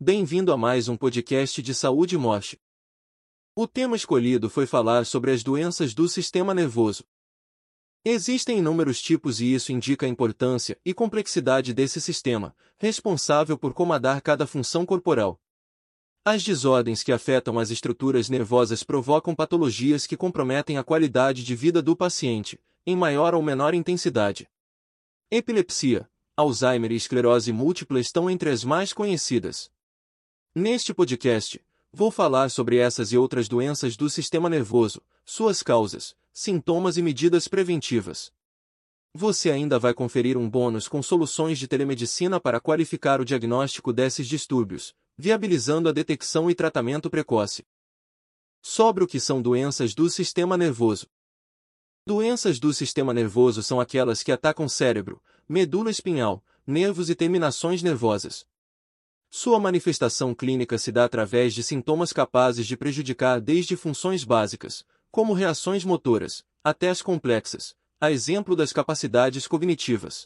Bem-vindo a mais um podcast de saúde e morte. O tema escolhido foi falar sobre as doenças do sistema nervoso. Existem inúmeros tipos e isso indica a importância e complexidade desse sistema, responsável por comandar cada função corporal. As desordens que afetam as estruturas nervosas provocam patologias que comprometem a qualidade de vida do paciente, em maior ou menor intensidade. Epilepsia, Alzheimer e esclerose múltipla estão entre as mais conhecidas. Neste podcast, vou falar sobre essas e outras doenças do sistema nervoso, suas causas, sintomas e medidas preventivas. Você ainda vai conferir um bônus com soluções de telemedicina para qualificar o diagnóstico desses distúrbios, viabilizando a detecção e tratamento precoce. Sobre o que são doenças do sistema nervoso. Doenças do sistema nervoso são aquelas que atacam cérebro, medula espinhal, nervos e terminações nervosas. Sua manifestação clínica se dá através de sintomas capazes de prejudicar desde funções básicas, como reações motoras, até as complexas, a exemplo das capacidades cognitivas.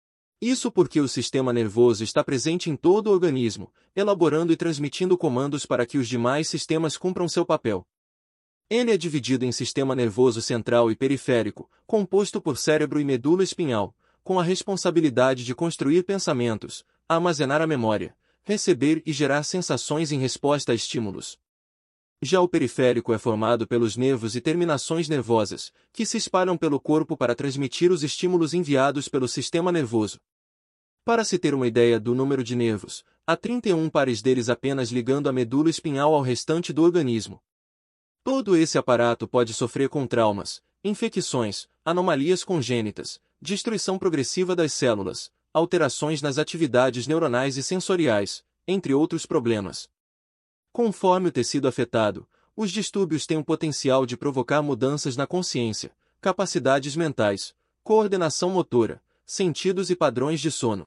Isso porque o sistema nervoso está presente em todo o organismo, elaborando e transmitindo comandos para que os demais sistemas cumpram seu papel. Ele é dividido em sistema nervoso central e periférico, composto por cérebro e medula espinhal, com a responsabilidade de construir pensamentos, armazenar a memória, receber e gerar sensações em resposta a estímulos. Já o periférico é formado pelos nervos e terminações nervosas, que se espalham pelo corpo para transmitir os estímulos enviados pelo sistema nervoso. Para se ter uma ideia do número de nervos, há 31 pares deles apenas ligando a medula espinhal ao restante do organismo. Todo esse aparato pode sofrer com traumas, infecções, anomalias congênitas, destruição progressiva das células, alterações nas atividades neuronais e sensoriais, entre outros problemas. Conforme o tecido afetado, os distúrbios têm o potencial de provocar mudanças na consciência, capacidades mentais, coordenação motora, sentidos e padrões de sono.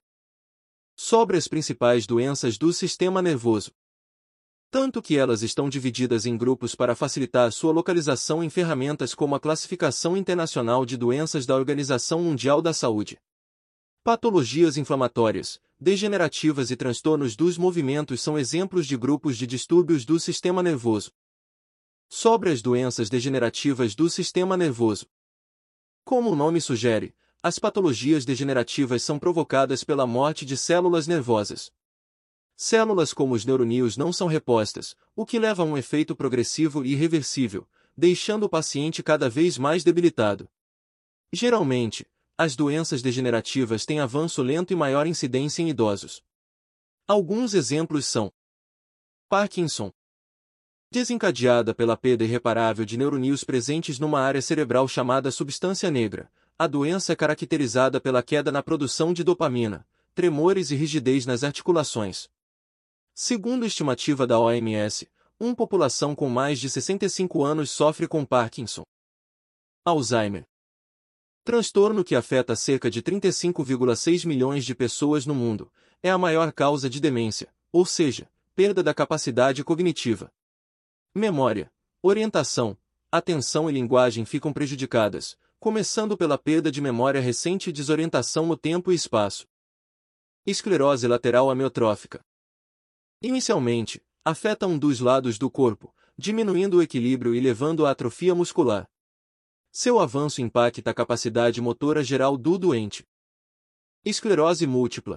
Sobre as principais doenças do sistema nervoso. Tanto que elas estão divididas em grupos para facilitar sua localização em ferramentas como a Classificação Internacional de Doenças da Organização Mundial da Saúde. Patologias inflamatórias, degenerativas e transtornos dos movimentos são exemplos de grupos de distúrbios do sistema nervoso. Sobre as doenças degenerativas do sistema nervoso. Como o nome sugere, as patologias degenerativas são provocadas pela morte de células nervosas. Células como os neuronídeos não são repostas, o que leva a um efeito progressivo e irreversível, deixando o paciente cada vez mais debilitado. Geralmente, as doenças degenerativas têm avanço lento e maior incidência em idosos. Alguns exemplos são: Parkinson, desencadeada pela perda irreparável de neuronídeos presentes numa área cerebral chamada substância negra. A doença é caracterizada pela queda na produção de dopamina, tremores e rigidez nas articulações. Segundo a estimativa da OMS, uma população com mais de 65 anos sofre com Parkinson. Alzheimer, transtorno que afeta cerca de 35,6 milhões de pessoas no mundo, é a maior causa de demência, ou seja, perda da capacidade cognitiva. Memória, orientação, atenção e linguagem ficam prejudicadas, começando pela perda de memória recente e desorientação no tempo e espaço. Esclerose lateral amiotrófica. Inicialmente, afeta um dos lados do corpo, diminuindo o equilíbrio e levando à atrofia muscular. Seu avanço impacta a capacidade motora geral do doente. Esclerose múltipla.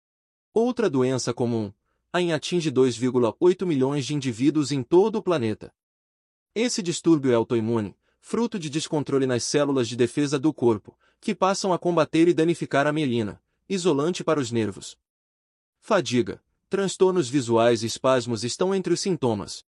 Outra doença comum, atinge 2,8 milhões de indivíduos em todo o planeta. Esse distúrbio é autoimune, fruto de descontrole nas células de defesa do corpo, que passam a combater e danificar a mielina, isolante para os nervos. Fadiga, transtornos visuais e espasmos estão entre os sintomas.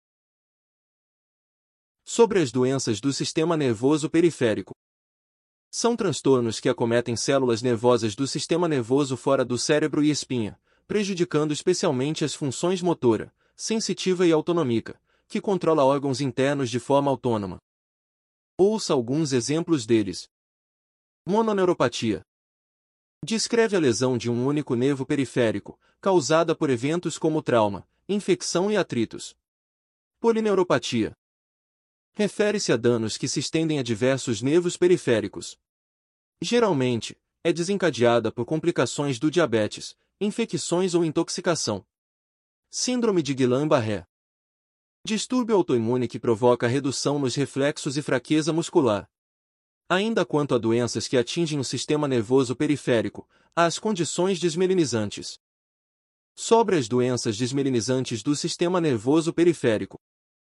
Sobre as doenças do sistema nervoso periférico. São transtornos que acometem células nervosas do sistema nervoso fora do cérebro e espinha, prejudicando especialmente as funções motora, sensitiva e autonômica, que controla órgãos internos de forma autônoma. Ouça alguns exemplos deles. Mononeuropatia. Descreve a lesão de um único nervo periférico, causada por eventos como trauma, infecção e atritos. Polineuropatia. Refere-se a danos que se estendem a diversos nervos periféricos. Geralmente, é desencadeada por complicações do diabetes, infecções ou intoxicação. Síndrome de Guillain-Barré. Distúrbio autoimune que provoca redução nos reflexos e fraqueza muscular. Ainda quanto a doenças que atingem o sistema nervoso periférico, há as condições desmelinizantes. Sobre as doenças desmelinizantes do sistema nervoso periférico.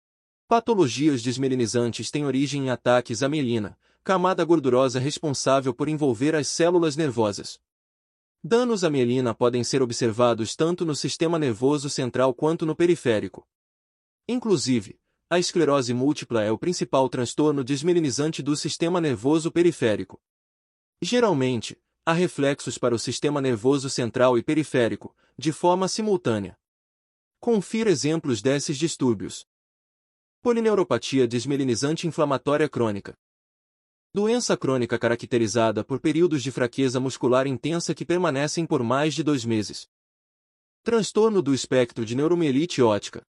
Patologias desmelinizantes têm origem em ataques à mielina, camada gordurosa responsável por envolver as células nervosas. Danos à mielina podem ser observados tanto no sistema nervoso central quanto no periférico. Inclusive, a esclerose múltipla é o principal transtorno desmelinizante do sistema nervoso periférico. Geralmente, há reflexos para o sistema nervoso central e periférico, de forma simultânea. Confira exemplos desses distúrbios. Polineuropatia desmelinizante inflamatória crônica. Doença crônica caracterizada por períodos de fraqueza muscular intensa que permanecem por mais de 2 meses. Transtorno do espectro de neuromielite óptica.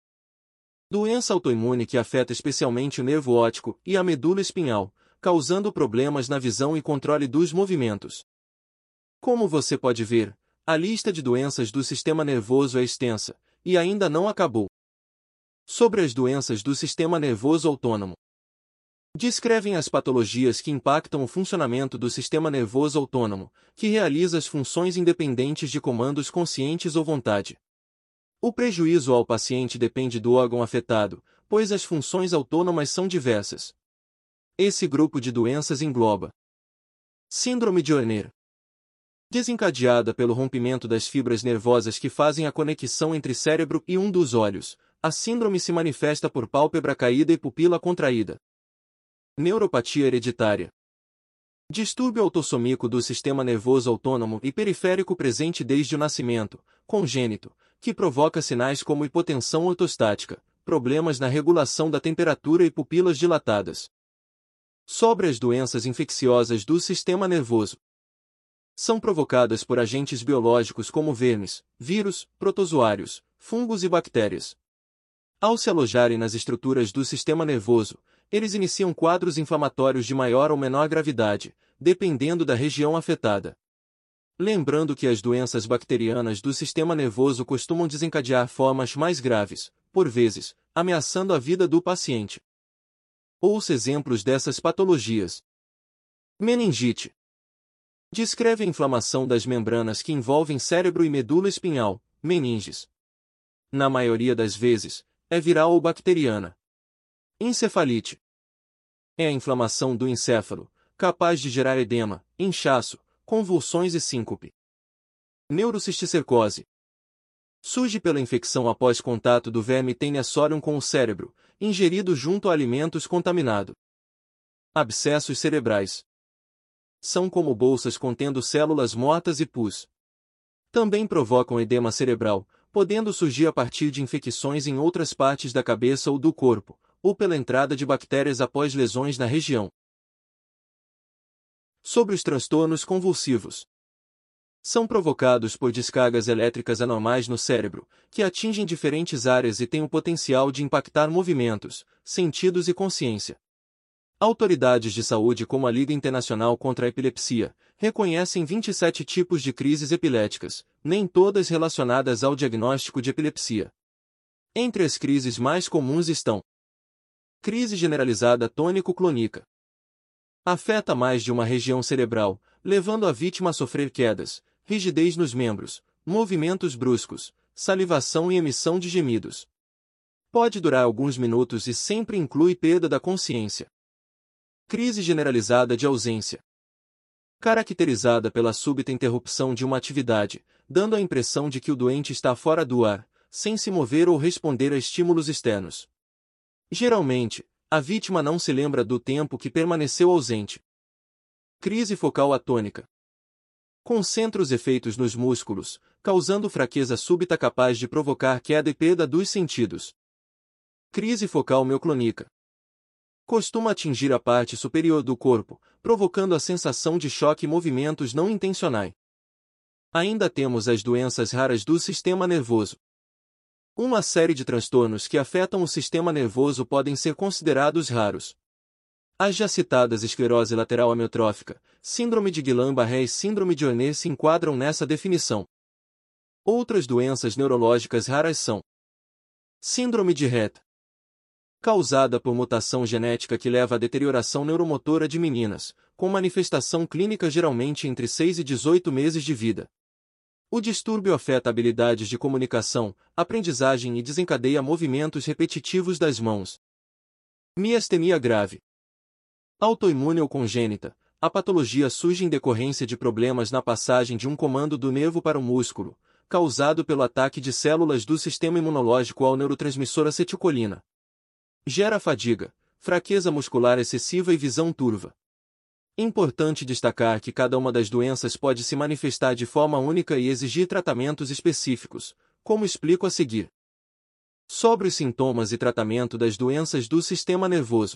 Doença autoimune que afeta especialmente o nervo óptico e a medula espinhal, causando problemas na visão e controle dos movimentos. Como você pode ver, a lista de doenças do sistema nervoso é extensa, e ainda não acabou. Sobre as doenças do sistema nervoso autônomo. Descrevem as patologias que impactam o funcionamento do sistema nervoso autônomo, que realiza as funções independentes de comandos conscientes ou vontade. O prejuízo ao paciente depende do órgão afetado, pois as funções autônomas são diversas. Esse grupo de doenças engloba Síndrome de Werner, desencadeada pelo rompimento das fibras nervosas que fazem a conexão entre cérebro e um dos olhos. A síndrome se manifesta por pálpebra caída e pupila contraída. Neuropatia hereditária. Distúrbio autossômico do sistema nervoso autônomo e periférico presente desde o nascimento, congênito, que provoca sinais como hipotensão ortostática, problemas na regulação da temperatura e pupilas dilatadas. Sobre as doenças infecciosas do sistema nervoso. São provocadas por agentes biológicos como vermes, vírus, protozoários, fungos e bactérias. Ao se alojarem nas estruturas do sistema nervoso, eles iniciam quadros inflamatórios de maior ou menor gravidade, dependendo da região afetada. Lembrando que as doenças bacterianas do sistema nervoso costumam desencadear formas mais graves, por vezes, ameaçando a vida do paciente. Ouça exemplos dessas patologias. Meningite. Descreve a inflamação das membranas que envolvem cérebro e medula espinhal, meninges. Na maioria das vezes, é viral ou bacteriana. Encefalite. É a inflamação do encéfalo, capaz de gerar edema, inchaço, convulsões e síncope. Neurocisticercose. Surge pela infecção após contato do verme Taeniasorium com o cérebro, ingerido junto a alimentos contaminados. Abscessos cerebrais. São como bolsas contendo células mortas e pus. Também provocam edema cerebral, podendo surgir a partir de infecções em outras partes da cabeça ou do corpo, ou pela entrada de bactérias após lesões na região. Sobre os transtornos convulsivos. São provocados por descargas elétricas anormais no cérebro, que atingem diferentes áreas e têm o potencial de impactar movimentos, sentidos e consciência. Autoridades de saúde como a Liga Internacional contra a Epilepsia reconhecem 27 tipos de crises epiléticas, nem todas relacionadas ao diagnóstico de epilepsia. Entre as crises mais comuns estão: crise generalizada tônico-clônica. Afeta mais de uma região cerebral, levando a vítima a sofrer quedas, rigidez nos membros, movimentos bruscos, salivação e emissão de gemidos. Pode durar alguns minutos e sempre inclui perda da consciência. Crise generalizada de ausência. Caracterizada pela súbita interrupção de uma atividade, dando a impressão de que o doente está fora do ar, sem se mover ou responder a estímulos externos. Geralmente, a vítima não se lembra do tempo que permaneceu ausente. Crise focal atônica. Concentra os efeitos nos músculos, causando fraqueza súbita capaz de provocar queda e perda dos sentidos. Crise focal mioclônica. Costuma atingir a parte superior do corpo, provocando a sensação de choque e movimentos não intencionais. Ainda temos as doenças raras do sistema nervoso. Uma série de transtornos que afetam o sistema nervoso podem ser considerados raros. As já citadas esclerose lateral amiotrófica, síndrome de Guillain-Barré e síndrome de Werner se enquadram nessa definição. Outras doenças neurológicas raras são Síndrome de Rett. Causada por mutação genética que leva à deterioração neuromotora de meninas, com manifestação clínica geralmente entre 6 e 18 meses de vida. O distúrbio afeta habilidades de comunicação, aprendizagem e desencadeia movimentos repetitivos das mãos. Miastenia grave. Autoimune ou congênita. A patologia surge em decorrência de problemas na passagem de um comando do nervo para o músculo, causado pelo ataque de células do sistema imunológico ao neurotransmissor acetilcolina. Gera fadiga, fraqueza muscular excessiva e visão turva. Importante destacar que cada uma das doenças pode se manifestar de forma única e exigir tratamentos específicos, como explico a seguir. Sobre os sintomas e tratamento das doenças do sistema nervoso.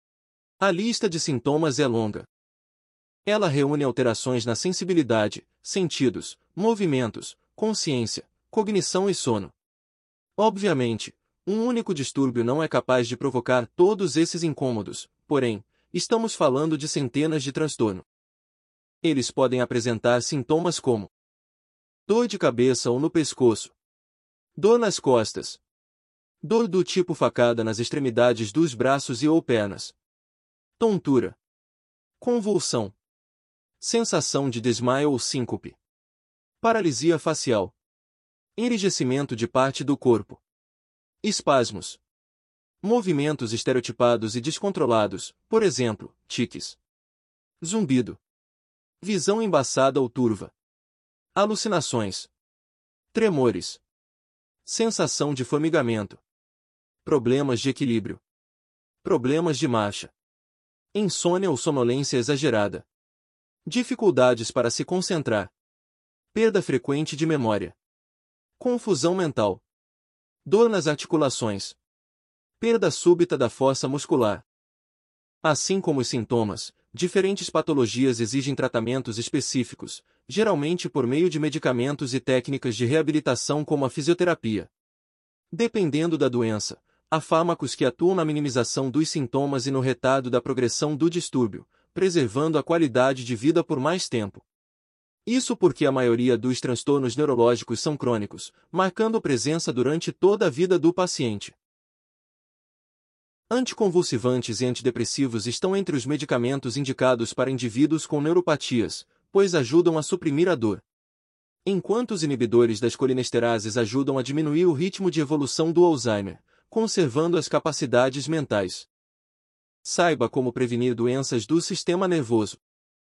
A lista de sintomas é longa. Ela reúne alterações na sensibilidade, sentidos, movimentos, consciência, cognição e sono. Obviamente, um único distúrbio não é capaz de provocar todos esses incômodos, porém, estamos falando de centenas de transtornos. Eles podem apresentar sintomas como dor de cabeça ou no pescoço, dor nas costas, dor do tipo facada nas extremidades dos braços e ou pernas, tontura, convulsão, sensação de desmaio ou síncope, paralisia facial, enrijecimento de parte do corpo, espasmos, movimentos estereotipados e descontrolados, por exemplo, tiques, zumbido, visão embaçada ou turva, alucinações, tremores, sensação de formigamento, problemas de equilíbrio, problemas de marcha, insônia ou sonolência exagerada, dificuldades para se concentrar, perda frequente de memória, confusão mental, dor nas articulações, perda súbita da força muscular. Assim como os sintomas, diferentes patologias exigem tratamentos específicos, geralmente por meio de medicamentos e técnicas de reabilitação como a fisioterapia. Dependendo da doença, há fármacos que atuam na minimização dos sintomas e no retardo da progressão do distúrbio, preservando a qualidade de vida por mais tempo. Isso porque a maioria dos transtornos neurológicos são crônicos, marcando presença durante toda a vida do paciente. Anticonvulsivantes e antidepressivos estão entre os medicamentos indicados para indivíduos com neuropatias, pois ajudam a suprimir a dor. Enquanto os inibidores das colinesterases ajudam a diminuir o ritmo de evolução do Alzheimer, conservando as capacidades mentais. Saiba como prevenir doenças do sistema nervoso.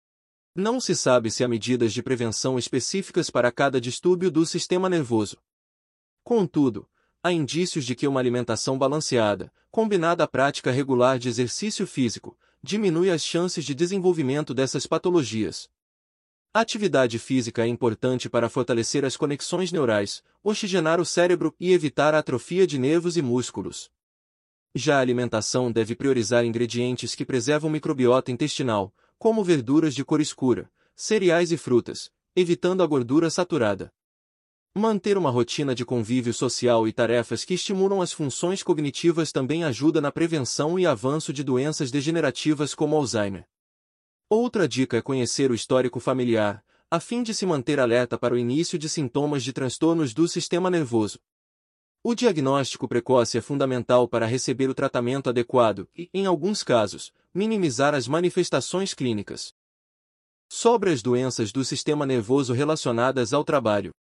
Não se sabe se há medidas de prevenção específicas para cada distúrbio do sistema nervoso. Contudo, há indícios de que uma alimentação balanceada, combinada à prática regular de exercício físico, diminui as chances de desenvolvimento dessas patologias. A atividade física é importante para fortalecer as conexões neurais, oxigenar o cérebro e evitar a atrofia de nervos e músculos. Já a alimentação deve priorizar ingredientes que preservam o microbiota intestinal, como verduras de cor escura, cereais e frutas, evitando a gordura saturada. Manter uma rotina de convívio social e tarefas que estimulam as funções cognitivas também ajuda na prevenção e avanço de doenças degenerativas como Alzheimer. Outra dica é conhecer o histórico familiar, a fim de se manter alerta para o início de sintomas de transtornos do sistema nervoso. O diagnóstico precoce é fundamental para receber o tratamento adequado e, em alguns casos, minimizar as manifestações clínicas. Sobre as doenças do sistema nervoso relacionadas ao trabalho.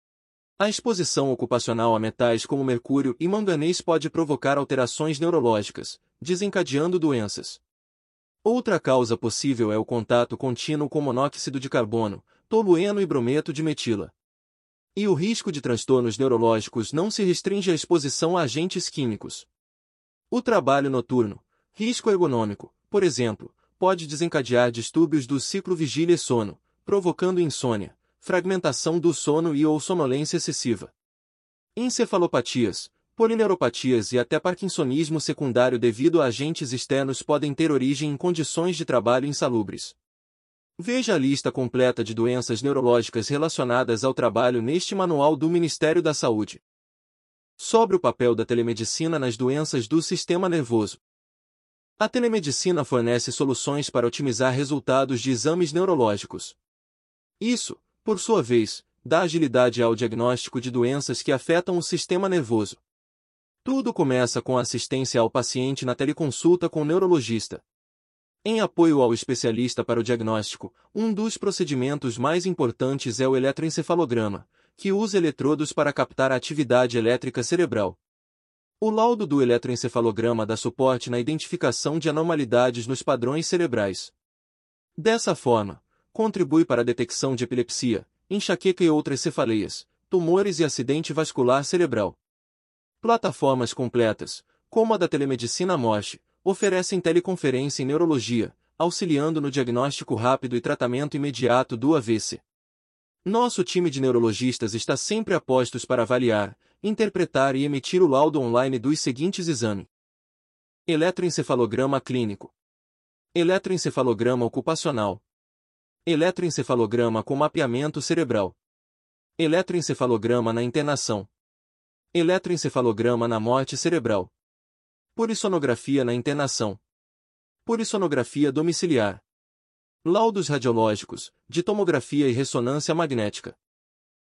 A exposição ocupacional a metais como mercúrio e manganês pode provocar alterações neurológicas, desencadeando doenças. Outra causa possível é o contato contínuo com monóxido de carbono, tolueno e brometo de metila. E o risco de transtornos neurológicos não se restringe à exposição a agentes químicos. O trabalho noturno, risco ergonômico, por exemplo, pode desencadear distúrbios do ciclo vigília-sono, provocando insônia, fragmentação do sono e ou sonolência excessiva. Encefalopatias, polineuropatias e até parkinsonismo secundário devido a agentes externos podem ter origem em condições de trabalho insalubres. Veja a lista completa de doenças neurológicas relacionadas ao trabalho neste manual do Ministério da Saúde. Sobre o papel da telemedicina nas doenças do sistema nervoso. A telemedicina fornece soluções para otimizar resultados de exames neurológicos. Isso, por sua vez, dá agilidade ao diagnóstico de doenças que afetam o sistema nervoso. Tudo começa com a assistência ao paciente na teleconsulta com o neurologista. Em apoio ao especialista para o diagnóstico, um dos procedimentos mais importantes é o eletroencefalograma, que usa eletrodos para captar a atividade elétrica cerebral. O laudo do eletroencefalograma dá suporte na identificação de anormalidades nos padrões cerebrais. Dessa forma, contribui para a detecção de epilepsia, enxaqueca e outras cefaleias, tumores e acidente vascular cerebral. Plataformas completas, como a da telemedicina Mosh, oferecem teleconferência em neurologia, auxiliando no diagnóstico rápido e tratamento imediato do AVC. Nosso time de neurologistas está sempre a postos para avaliar, interpretar e emitir o laudo online dos seguintes exames: eletroencefalograma clínico, eletroencefalograma ocupacional, eletroencefalograma com mapeamento cerebral, eletroencefalograma na internação, eletroencefalograma na morte cerebral, polissonografia na internação, polissonografia domiciliar, laudos radiológicos, de tomografia e ressonância magnética.